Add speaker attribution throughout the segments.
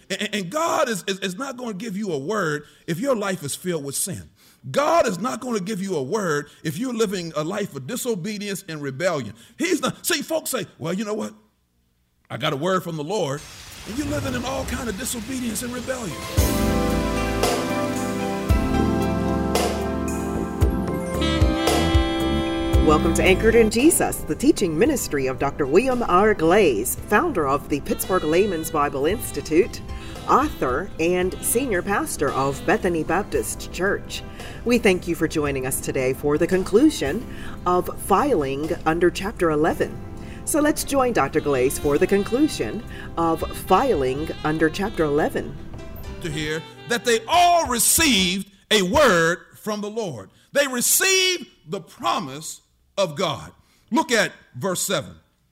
Speaker 1: And God is not going to give you a word if your life is filled with sin. God is not going to give you a word if you're living a life of disobedience and rebellion. He's not. See, folks say, well, you know what? I got a word from the Lord, and you're living in all kind of disobedience and rebellion.
Speaker 2: Welcome to Anchored in Jesus, the teaching ministry of Dr. William R. Glaze, founder of the Pittsburgh Layman's Bible Institute, author and senior pastor of Bethany Baptist Church. We thank you for joining us today for the conclusion of filing under Chapter 11. So let's join Dr. Glaze for the conclusion of filing under Chapter 11.
Speaker 1: To hear that they all received a word from the Lord. They received the promise of God. Look at verse 7.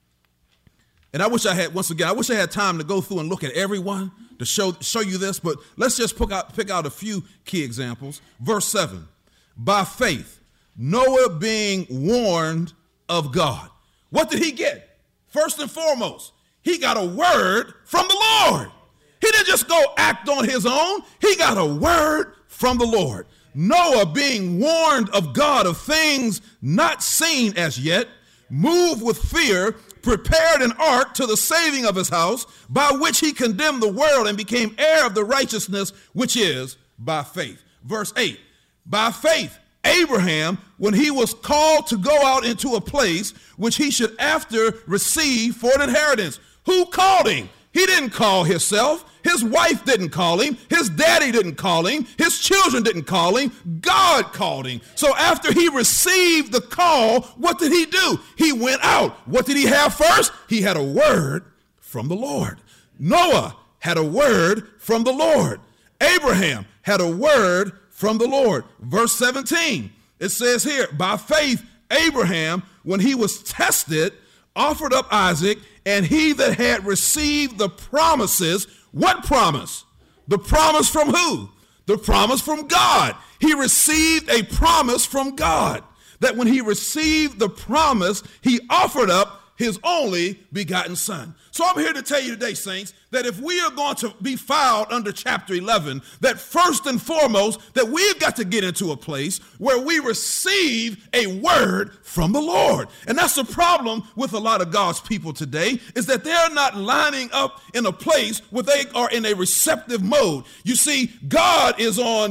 Speaker 1: And I wish I had time to go through and look at everyone to show you this, but let's just pick out a few key examples. Verse 7. By faith, Noah being warned of God. What did he get? First and foremost, he got a word from the Lord. He didn't just go act on his own. He got a word from the Lord. Noah, being warned of God of things not seen as yet, moved with fear, prepared an ark to the saving of his house, by which he condemned the world and became heir of the righteousness which is by faith. Verse 8, by faith, Abraham, when he was called to go out into a place which he should after receive for an inheritance. Who called him? He didn't call himself. His wife didn't call him. His daddy didn't call him. His children didn't call him. God called him. So after he received the call, what did he do? He went out. What did he have first? He had a word from the Lord. Noah had a word from the Lord. Abraham had a word from the Lord. Verse 17, it says here, by faith, Abraham, when he was tested, offered up Isaac, and he that had received the promises. What promise? The promise from who? The promise from God. He received a promise from God, that when he received the promise, he offered up his only begotten son. So I'm here to tell you today, saints, that if we are going to be filed under chapter 11, that first and foremost, that we've got to get into a place where we receive a word from the Lord. And that's the problem with a lot of God's people today, is that they're not lining up in a place where they are in a receptive mode. You see, God is on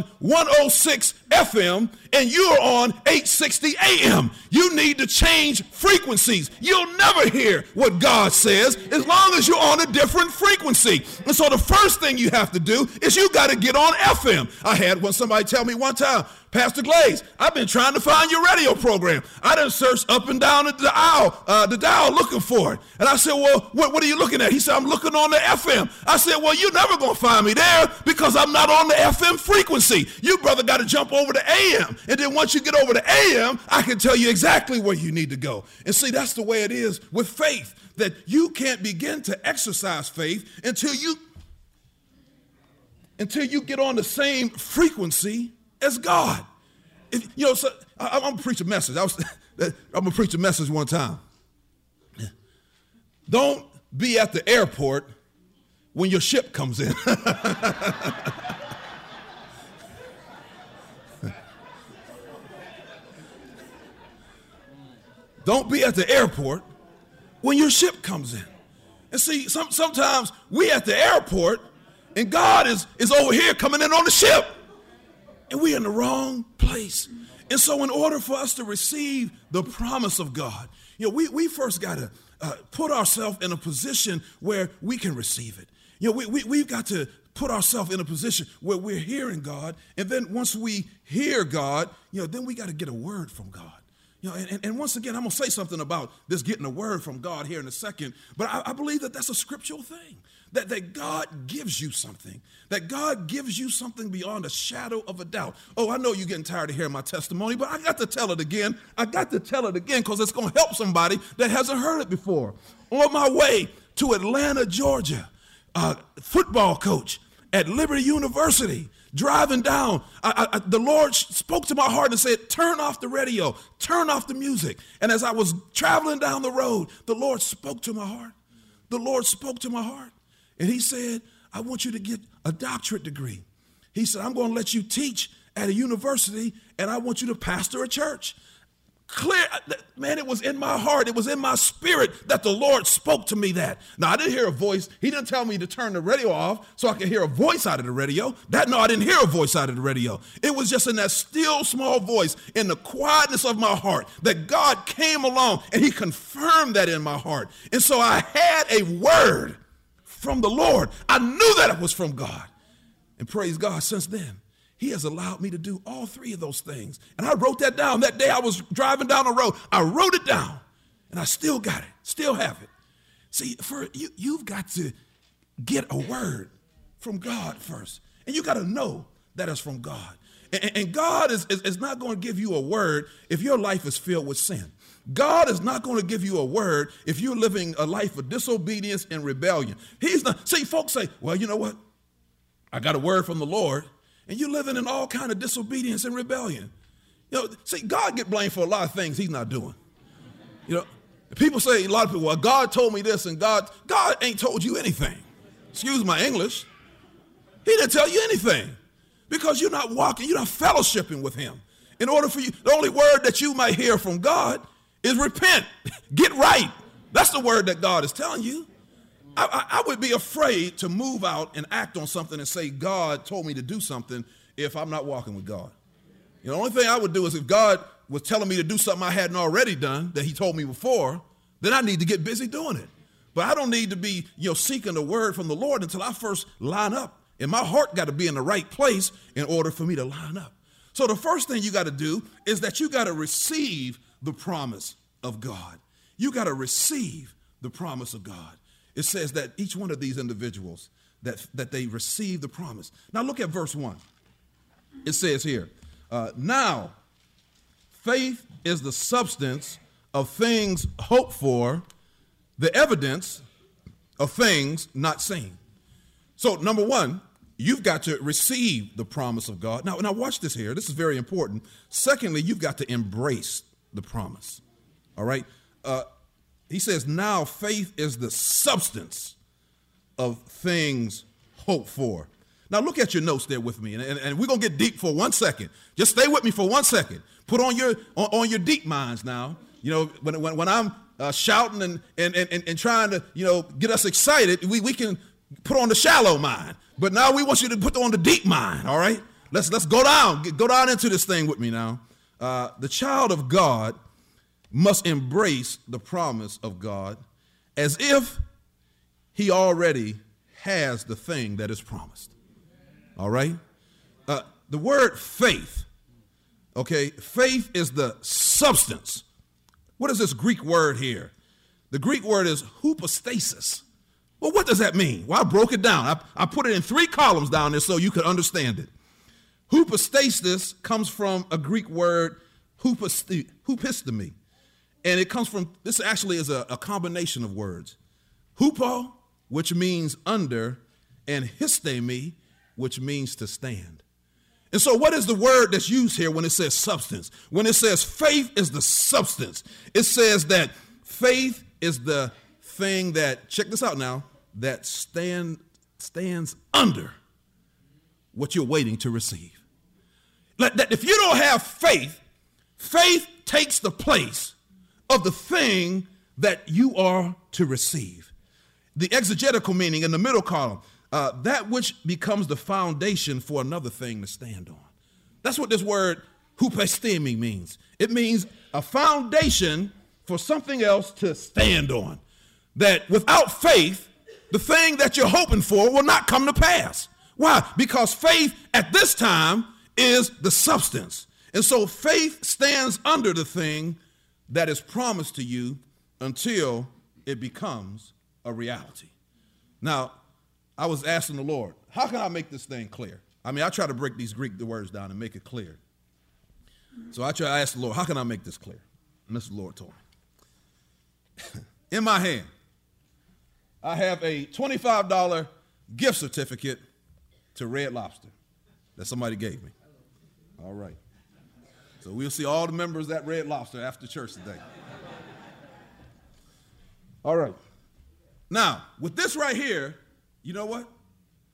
Speaker 1: 106 FM and you're on 860 AM. You need to change frequencies. You'll never hear what God says as long as you're on a different frequency. And so the first thing you have to do is you got to get on FM. I had somebody tell me one time, Pastor Glaze, I've been trying to find your radio program. I done searched up and down the dial looking for it. And I said, well, what are you looking at? He said, I'm looking on the FM. I said, well, you're never going to find me there because I'm not on the FM frequency. You, brother, got to jump over to AM. And then once you get over to AM, I can tell you exactly where you need to go. And see, that's the way it is with faith, that you can't begin to exercise faith until you get on the same frequency as God. So I'm going to preach a message. I'm going to preach a message one time. Don't be at the airport when your ship comes in. Don't be at the airport when your ship comes in. And see, sometimes we at the airport and God is over here coming in on the ship. And we're in the wrong place. And so in order for us to receive the promise of God, we first got to put ourselves in a position where we can receive it. We've got to put ourselves in a position where we're hearing God. And then once we hear God, then we got to get a word from God. And once again, I'm going to say something about this getting a word from God here in a second. But I believe that that's a scriptural thing. That God gives you something. That God gives you something beyond a shadow of a doubt. Oh, I know you're getting tired of hearing my testimony, but I got to tell it again. I got to tell it again because it's going to help somebody that hasn't heard it before. On my way to Atlanta, Georgia, football coach at Liberty University, driving down, the Lord spoke to my heart and said, turn off the radio, turn off the music. And as I was traveling down the road, the Lord spoke to my heart. The Lord spoke to my heart. And he said, I want you to get a doctorate degree. He said, I'm going to let you teach at a university, and I want you to pastor a church. Clear, man, it was in my heart. It was in my spirit that the Lord spoke to me that. Now, I didn't hear a voice. He didn't tell me to turn the radio off so I could hear a voice out of the radio. No, I didn't hear a voice out of the radio. It was just in that still small voice, in the quietness of my heart, that God came along and he confirmed that in my heart. And so I had a word from the Lord. I knew that it was from God. And praise God, since then, he has allowed me to do all three of those things. And I wrote that down. That day I was driving down the road. I wrote it down, and I still got it, still have it. See, you've got to get a word from God first. And you got to know that it's from God. And God is not going to give you a word if your life is filled with sin. God is not going to give you a word if you're living a life of disobedience and rebellion. He's not. See, folks say, well, you know what? I got a word from the Lord. And you're living in all kind of disobedience and rebellion. You know, see, God get blamed for a lot of things he's not doing. You know, people say, a lot of people, well, God told me this, and God ain't told you anything. Excuse my English. He didn't tell you anything because you're not walking, you're not fellowshipping with him. In order for you, the only word that you might hear from God is repent, get right. That's the word that God is telling you. I would be afraid to move out and act on something and say, God told me to do something if I'm not walking with God. You know, the only thing I would do is if God was telling me to do something I hadn't already done that he told me before, then I need to get busy doing it. But I don't need to be, seeking the word from the Lord until I first line up. And my heart got to be in the right place in order for me to line up. So the first thing you got to do is that you got to receive the promise of God. You got to receive the promise of God. It says that each one of these individuals, that they receive the promise. Now look at verse 1. It says here, now faith is the substance of things hoped for, the evidence of things not seen. So number one, you've got to receive the promise of God. Now watch this here. This is very important. Secondly, you've got to embrace the promise. All right. He says, now faith is the substance of things hoped for. Now look at your notes there with me, and we're going to get deep for 1 second. Just stay with me for 1 second. Put on your deep minds now. You know, when I'm shouting and trying to, get us excited, we can put on the shallow mind. But now we want you to put on the deep mind, all right? Let's go down into this thing with me now. The child of God must embrace the promise of God as if he already has the thing that is promised. All right? The word faith, okay, faith is the substance. What is this Greek word here? The Greek word is hypostasis. Well, what does that mean? Well, I broke it down. I put it in 3 columns down there so you could understand it. Hypostasis comes from a Greek word, hupistemi. And it comes from, this actually is a combination of words. Hupo, which means under, and histemi, which means to stand. And so what is the word that's used here when it says substance? When it says faith is the substance, it says that faith is the thing that, check this out now, that stands under what you're waiting to receive. That if you don't have faith, faith takes the place of the thing that you are to receive. The exegetical meaning in the middle column, that which becomes the foundation for another thing to stand on. That's what this word hupestemi means. It means a foundation for something else to stand on. That without faith, the thing that you're hoping for will not come to pass. Why? Because faith at this time is the substance. And so faith stands under the thing that is promised to you until it becomes a reality. Now, I was asking the Lord, how can I make this thing clear? I mean, I try to break these Greek words down and make it clear. So I asked the Lord, how can I make this clear? And this is the Lord told me. In my hand, I have a $25 gift certificate to Red Lobster that somebody gave me. All right. So we'll see all the members at Red Lobster after church today. All right. Now, with this right here, you know what?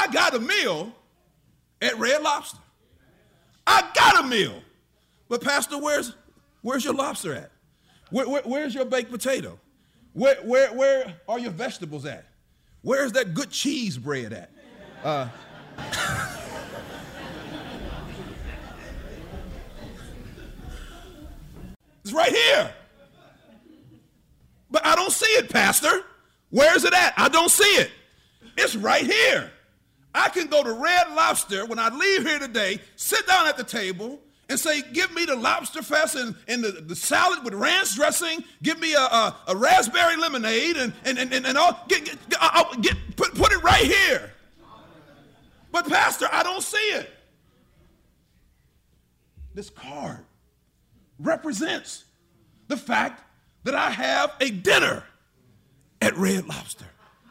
Speaker 1: I got a meal at Red Lobster. I got a meal. But Pastor, where's your lobster at? Where's your baked potato? Where are your vegetables at? Where's that good cheese bread at? It's right here. But I don't see it, Pastor. Where's it at? I don't see it. It's right here. I can go to Red Lobster when I leave here today, sit down at the table and say, give me the lobster fest and the salad with ranch dressing. Give me a raspberry lemonade and all. Put it right here. But Pastor, I don't see it. This card represents the fact that I have a dinner at Red Lobster.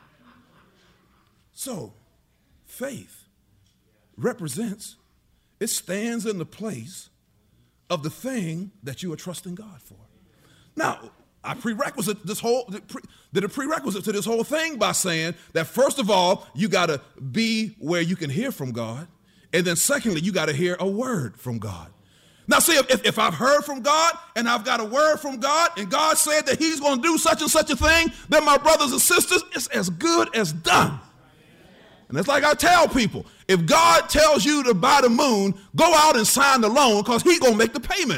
Speaker 1: So, faith represents, it stands in the place of the thing that you are trusting God for. Now, I did a prerequisite to this whole thing by saying that first of all, you got to be where you can hear from God. And then secondly, you got to hear a word from God. Now, see, if I've heard from God and I've got a word from God and God said that he's going to do such and such a thing, then my brothers and sisters, it's as good as done. And it's like I tell people, if God tells you to buy the moon, go out and sign the loan because he's going to make the payment.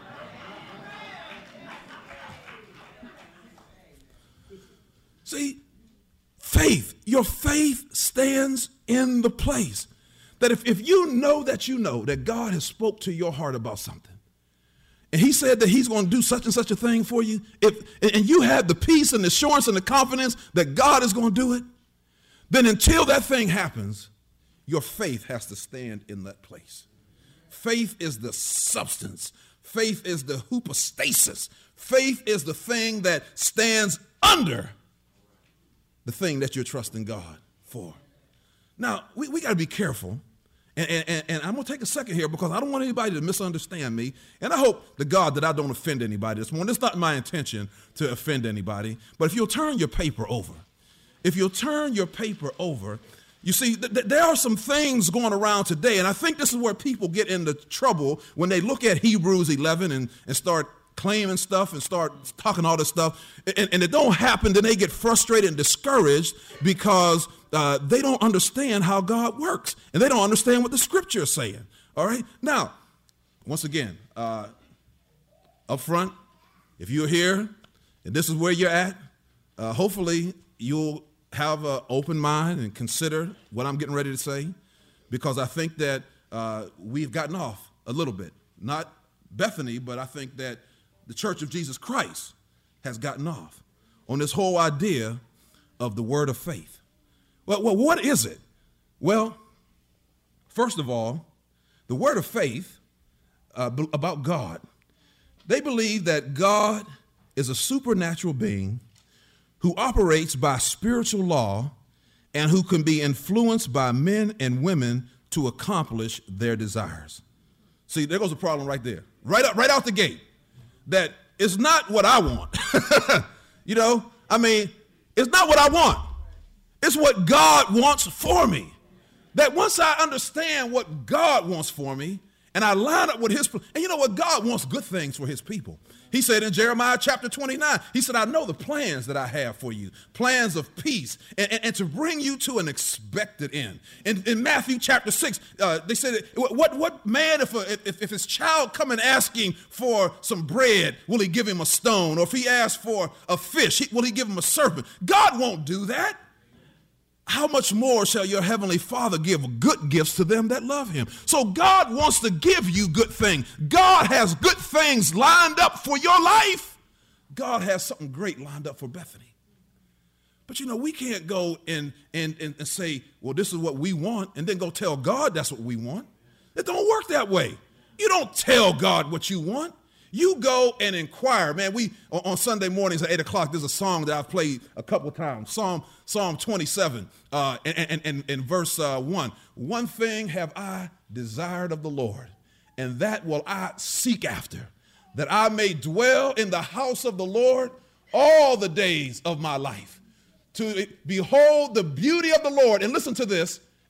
Speaker 1: See, faith, your faith stands in the place that if you know that God has spoke to your heart about something, and he said that he's going to do such and such a thing for you, and you have the peace and the assurance and the confidence that God is going to do it, then until that thing happens, your faith has to stand in that place. Faith is the substance. Faith is the hypostasis. Faith is the thing that stands under the thing that you're trusting God for. Now, we got to be careful, and I'm going to take a second here because I don't want anybody to misunderstand me, and I hope to God that I don't offend anybody this morning. It's not my intention to offend anybody, but if you'll turn your paper over, you see, there are some things going around today, and I think this is where people get into trouble when they look at Hebrews 11 and start claiming stuff and start talking all this stuff, and it don't happen, then they get frustrated and discouraged because they don't understand how God works, and they don't understand what the scripture is saying, all right? Now, once again, up front, if you're here and this is where you're at, hopefully you'll have an open mind and consider what I'm getting ready to say, because I think that we've gotten off a little bit. Not Bethany, but I think that the Church of Jesus Christ has gotten off on this whole idea of the word of faith. Well, what is it? Well, first of all, the word of faith about God, they believe that God is a supernatural being who operates by spiritual law and who can be influenced by men and women to accomplish their desires. See, there goes a problem right there. Right out the gate. That it's not what I want. It's not what I want. It's what God wants for me. That once I understand what God wants for me, and I line up with his, and you know what? God wants good things for his people. He said in Jeremiah chapter 29, he said, I know the plans that I have for you, plans of peace, and to bring you to an expected end. In Matthew chapter 6, they said, what man, if his child come and asking for some bread, will he give him a stone? Or if he asks for a fish, will he give him a serpent? God won't do that. How much more shall your heavenly Father give good gifts to them that love him? So God wants to give you good things. God has good things lined up for your life. God has something great lined up for Bethany. But we can't go and say, well, this is what we want, and then go tell God that's what we want. It don't work that way. You don't tell God what you want. You go and inquire. Man, we on Sunday mornings at 8 o'clock, there's a song that I've played a couple of times, Psalm 27 and verse 1. One thing have I desired of the Lord, and that will I seek after, that I may dwell in the house of the Lord all the days of my life, to behold the beauty of the Lord, and listen to this,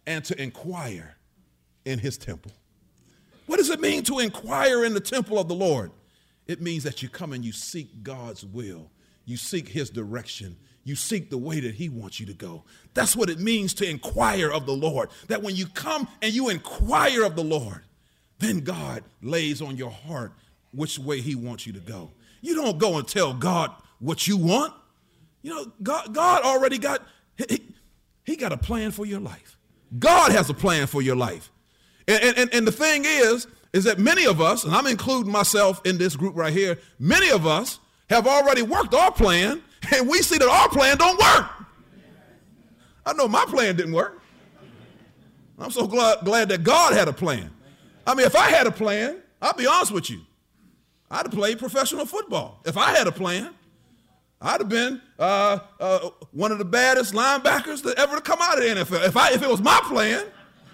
Speaker 1: and to inquire in his temple. What does it mean to inquire in the temple of the Lord? It means that you come and you seek God's will. You seek his direction. You seek the way that he wants you to go. That's what it means to inquire of the Lord. That when you come and you inquire of the Lord, then God lays on your heart which way he wants you to go. You don't go and tell God what you want. You know, God already got, he got a plan for your life. God has a plan for your life. And the thing is that many of us, and I'm including myself in this group right here, many of us have already worked our plan, and we see that our plan don't work. I know my plan didn't work. I'm so glad that God had a plan. I mean, if I had a plan, I'll be honest with you, I'd have played professional football. If I had a plan, I'd have been one of the baddest linebackers that ever come out of the NFL. If it was my plan,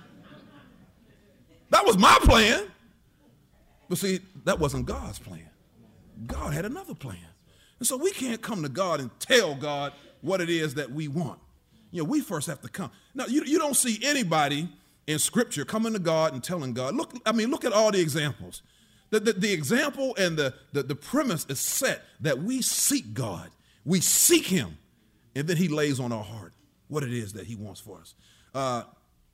Speaker 1: that was my plan. But see, that wasn't God's plan. God had another plan. And so we can't come to God and tell God what it is that we want. You know, we first have to come. Now, you don't see anybody in Scripture coming to God and telling God, look at all the examples. The example and the premise is set that we seek God. We seek him, and then he lays on our heart what it is that he wants for us.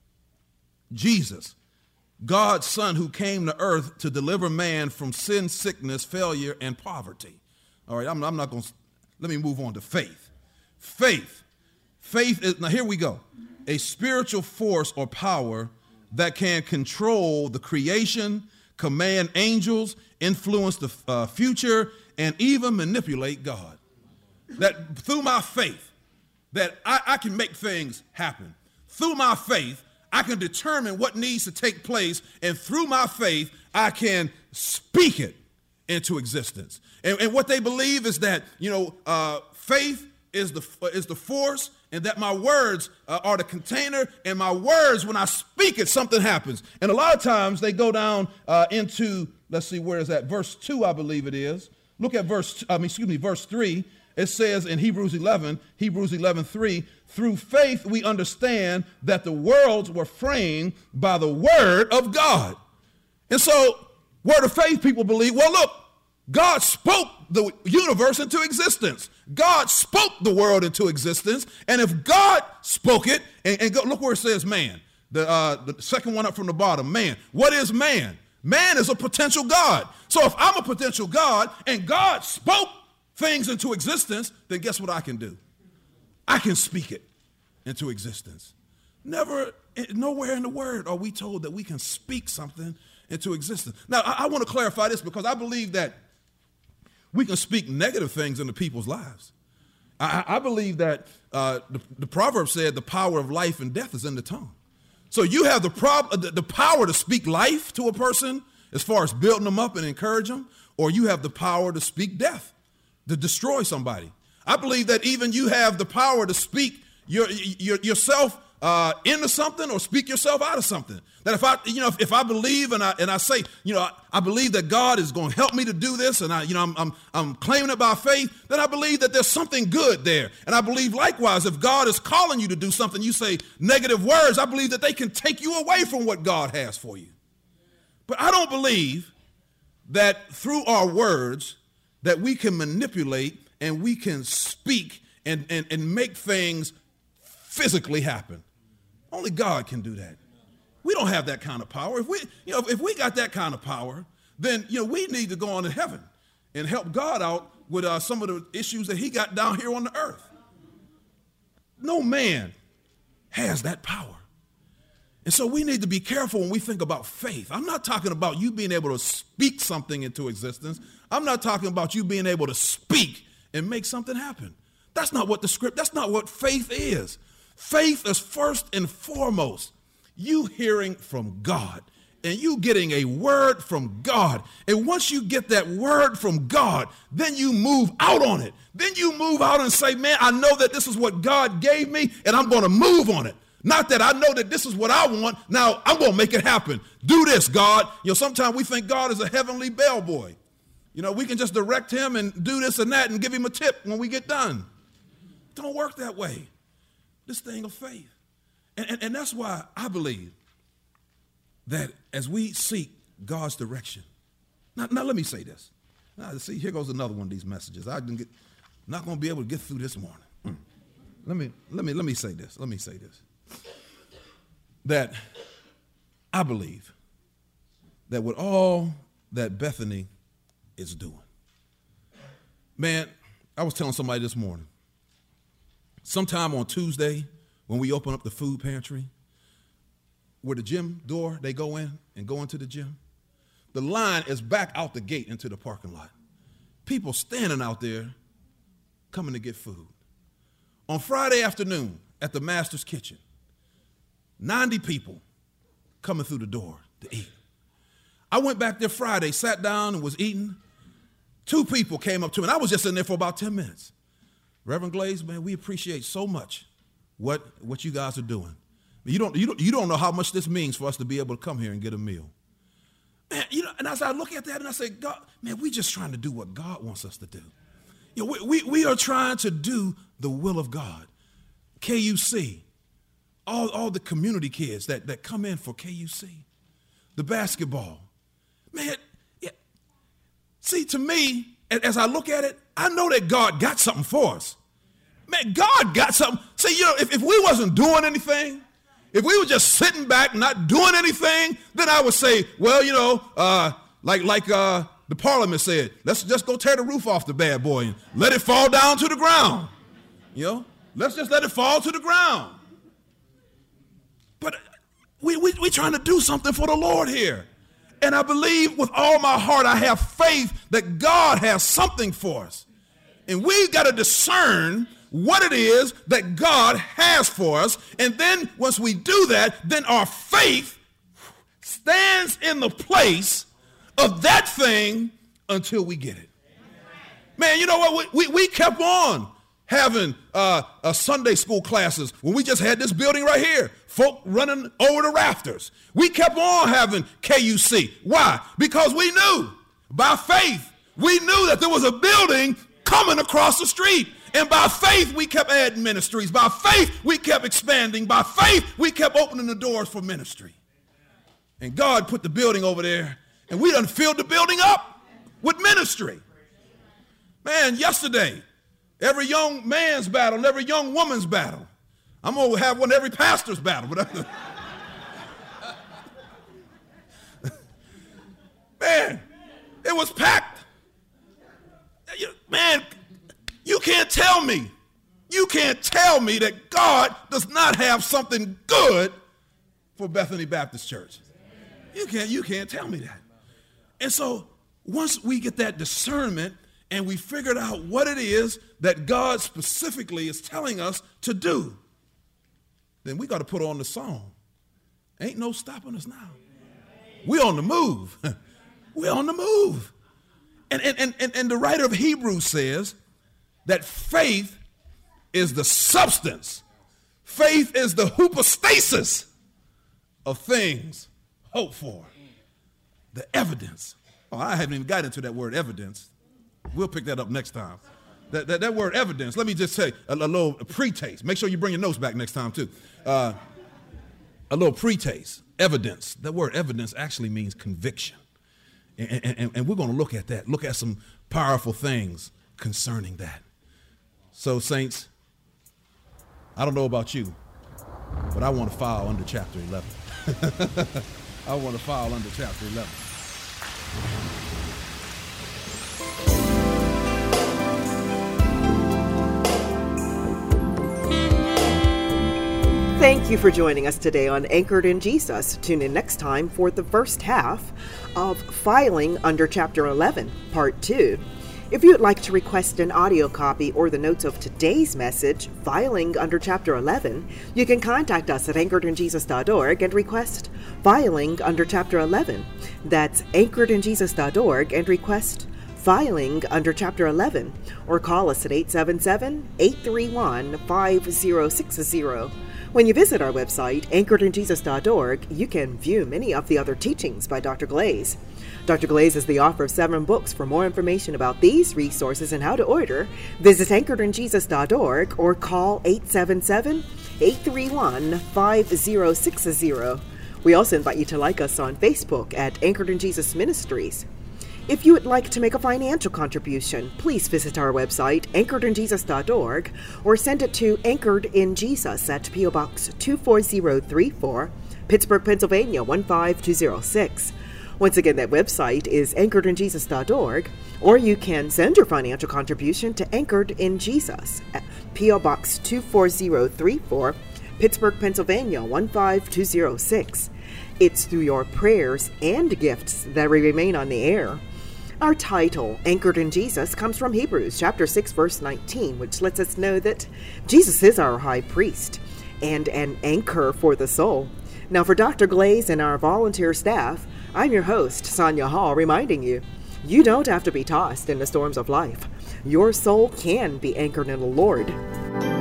Speaker 1: Jesus, God's son who came to earth to deliver man from sin, sickness, failure, and poverty. All right, I'm not going to, let me move on to faith. Faith is, now here we go, a spiritual force or power that can control the creation, command angels, influence the future, and even manipulate God. That through my faith, that I can make things happen. Through my faith, I can determine what needs to take place, and through my faith, I can speak it into existence. And what they believe is that, faith is the force, and that my words are the container, and my words, when I speak it, something happens. And a lot of times they go down into, let's see, where is that? Verse 2, I believe it is. Look at verse 3. It says in Hebrews 11:3, through faith we understand that the worlds were framed by the word of God. And so, word of faith people believe, well, look, God spoke the universe into existence. God spoke the world into existence. And if God spoke it, and go, look where it says man, the second one up from the bottom, man. What is man? Man is a potential God. So if I'm a potential God and God spoke things into existence, then guess what I can do? I can speak it into existence. Nowhere in the word are we told that we can speak something into existence. Now, I want to clarify this because I believe that we can speak negative things into people's lives. I believe that the proverb said the power of life and death is in the tongue. So you have the power to speak life to a person as far as building them up and encourage them, or you have the power to speak death, to destroy somebody. I believe that even you have the power to speak yourself into something or speak yourself out of something. That if I believe and I say, I believe that God is going to help me to do this, and I'm claiming it by faith, then I believe that there's something good there. And I believe likewise, if God is calling you to do something, you say negative words, I believe that they can take you away from what God has for you. But I don't believe that through our words that we can manipulate and we can speak and make things physically happen. Only God can do that. We don't have that kind of power. If we got that kind of power, then we need to go on to heaven and help God out with some of the issues that he got down here on the earth. No man has that power. And so we need to be careful when we think about faith. I'm not talking about you being able to speak something into existence. I'm not talking about you being able to speak and make something happen. That's not what that's not what faith is. Faith is first and foremost you hearing from God and you getting a word from God. And once you get that word from God, then you move out on it. Then you move out and say, man, I know that this is what God gave me and I'm going to move on it. Not that I know that this is what I want. Now I'm going to make it happen. Do this, God. Sometimes we think God is a heavenly bellboy. We can just direct him and do this and that and give him a tip when we get done. It don't work that way. This thing of faith. And that's why I believe that as we seek God's direction. Now let me say this. Now, see, here goes another one of these messages. Not going to be able to get through this morning. Let me say this. Let me say this. That I believe that with all that Bethany is doing, man, I was telling somebody this morning, sometime on Tuesday when we open up the food pantry, where the gym door, they go in and go into the gym, the line is back out the gate into the parking lot. People standing out there coming to get food. On Friday afternoon at the Master's Kitchen, 90 people coming through the door to eat. I went back there Friday, sat down and was eating. 2 people came up to me, and I was just in there for about 10 minutes. Reverend Glaze, man, we appreciate so much what you guys are doing. You don't know how much this means for us to be able to come here and get a meal. Man, and as I look at that and I say, God, man, we just trying to do what God wants us to do. We are trying to do the will of God. KUC, all the community kids that come in for KUC, the basketball. Man, yeah. See, to me, as I look at it, I know that God got something for us. Man, God got something. See, if we wasn't doing anything, if we were just sitting back not doing anything, then I would say, well, like the parliament said, let's just go tear the roof off the bad boy and let it fall down to the ground. Let's just let it fall to the ground. But we trying to do something for the Lord here. And I believe with all my heart, I have faith that God has something for us. And we got to discern what it is that God has for us. And then once we do that, then our faith stands in the place of that thing until we get it. Man, you know what? We kept on having Sunday school classes when we just had this building right here, folk running over the rafters. We kept on having KUC. Why? Because we knew by faith, we knew that there was a building coming across the street. And by faith, we kept adding ministries. By faith, we kept expanding. By faith, we kept opening the doors for ministry. And God put the building over there, and we done filled the building up with ministry. Man, yesterday, every young man's battle and every young woman's battle. I'm going to have one every pastor's battle. Man, it was packed. Man, you can't tell me that God does not have something good for Bethany Baptist Church. You can't tell me that. And so once we get that discernment and we figured out what it is that God specifically is telling us to do, then we got to put on the song. Ain't no stopping us now. We're on the move. We're on the move. And the writer of Hebrews says that faith is the substance. Faith is the hypostasis of things hoped for. The evidence. Oh, I haven't even got into that word evidence. We'll pick that up next time. That word evidence, let me just say a little pre-taste. Make sure you bring your notes back next time too. A little pre-taste. Evidence. That word evidence actually means conviction. And we're going to look at that. Look at some powerful things concerning that. So, saints, I don't know about you, but I want to file under chapter 11. I want to file under chapter 11.
Speaker 2: Thank you for joining us today on Anchored in Jesus. Tune in next time for the first half of Filing Under Chapter 11, Part 2. If you would like to request an audio copy or the notes of today's message, Filing Under Chapter 11, you can contact us at anchoredinjesus.org and request Filing Under Chapter 11. That's anchoredinjesus.org and request Filing Under Chapter 11, or call us at 877-831-5060. When you visit our website, anchoredinjesus.org, you can view many of the other teachings by Dr. Glaze. Dr. Glaze is the author of 7 books. For more information about these resources and how to order, visit anchoredinjesus.org or call 877-831-5060. We also invite you to like us on Facebook at Anchored in Jesus Ministries. If you would like to make a financial contribution, please visit our website, anchoredinjesus.org, or send it to Anchored in Jesus at P.O. Box 24034, Pittsburgh, Pennsylvania 15206. Once again, that website is anchoredinjesus.org, or you can send your financial contribution to Anchored in Jesus at P.O. Box 24034, Pittsburgh, Pennsylvania 15206. It's through your prayers and gifts that we remain on the air. Our title, Anchored in Jesus, comes from Hebrews chapter 6, verse 19, which lets us know that Jesus is our high priest and an anchor for the soul. Now, for Dr. Glaze and our volunteer staff, I'm your host, Sonia Hall, reminding you, you don't have to be tossed in the storms of life. Your soul can be anchored in the Lord.